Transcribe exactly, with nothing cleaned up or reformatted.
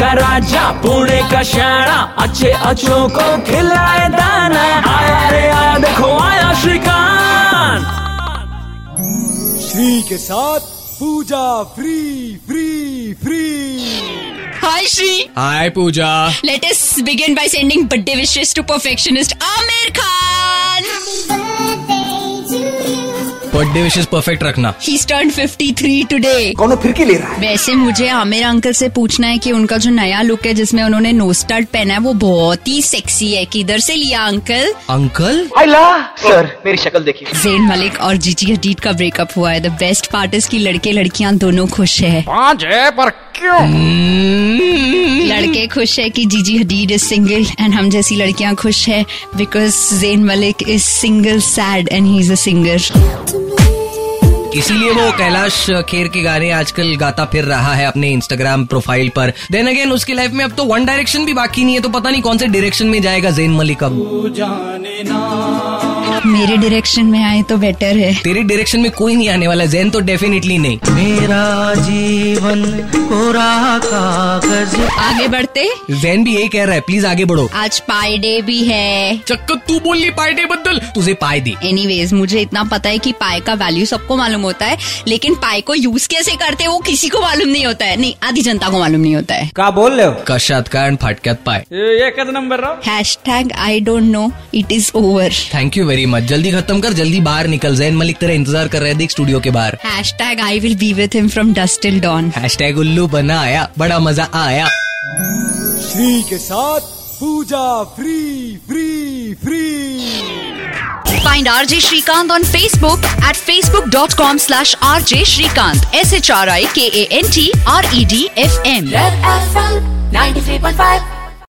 का राजा पुणे का शाना, अच्छे अच्छों को खिलाए दाना। आया रे आया, देखो आया श्रीकांत। श्री के साथ Pooja free free free. Hi Shri. Hi Pooja. Let us begin by sending birthday wishes to perfectionist Aamir Khan. Birthday wishes perfect रखना। He's turned fifty-three today. कौन फिरकी ले रहा है? वैसे मुझे आमिर अंकल से पूछना है कि उनका जो नया लुक है जिसमें उन्होंने नो स्टार्ट पहना है वो बहुत ही सेक्सी है, किधर से लिया अंकल? अंकल? आइला सर, मेरी शक्ल देखिए। ज़ेन मलिक और जीजी हडीड का ब्रेकअप हुआ है। द बेस्ट पार्ट इज कि लड़के लड़कियां दोनों खुश है। पाँच है पर क्यों? लड़के खुश है कि जीजी हडीड इज सिंगल एंड हम जैसी लड़कियां खुश है because Zayn Malik is single sad and he is a singer. इसीलिए वो कैलाश खेर के गाने आजकल गाता फिर रहा है अपने इंस्टाग्राम प्रोफाइल पर। देन अगेन उसकी लाइफ में अब तो वन डायरेक्शन भी बाकी नहीं है, तो पता नहीं कौन से डायरेक्शन में जाएगा ज़ेन मलिक अब। मेरे डायरेक्शन में आए तो बेटर है। तेरे डायरेक्शन में कोई नहीं आने वाला, ज़ेन तो डेफिनेटली नहीं। मेरा जीवन कोरा कागज। आगे बढ़ते। ज़ेन भी यही कह रहा है, प्लीज आगे बढ़ो। आज पाई डे भी है। चक्कर तू बोल ली पाई डे बदल, तुझे पाई दी। एनीवेज मुझे इतना पता है कि पाई का वैल्यू सबको मालूम होता है, लेकिन पाई को यूज कैसे करते हैं वो किसी को मालूम नहीं होता है। नहीं, आधी जनता को मालूम नहीं होता है। क्या बोल रहे हो? कशात का एंड फाटक्यात पाय। ये कद नंबर रहा? Hashtag I don't know, it is over. Thank you very much. जल्दी खत्म कर, जल्दी बाहर निकल। ज़ेन मलिक तेरा इंतजार कर रहे हैं, देख स्टूडियो के बाहर। Hashtag I will be with him from dusk till dawn. Hashtag उल्लू बना आया, बड़ा मजा आया। श्री के साथ Pooja free free free. Find R J Shrikant on Facebook at facebook dot com slash R J Shrikant. S H R I K A N T R E D F M. Red F M ninety-three point five.